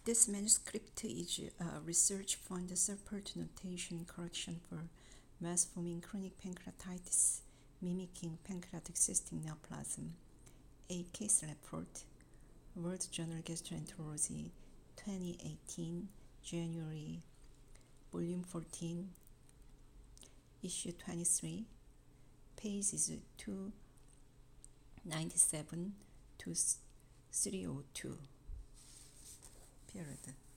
This manuscript is a research fund support notation correction for metformin chronic pancreatitis mimicking pancreatic cystic neoplasm. A case report, World Journal Gastroenterology, 2018, January, Volume 14, Issue 23, pages 297 to 302. Period.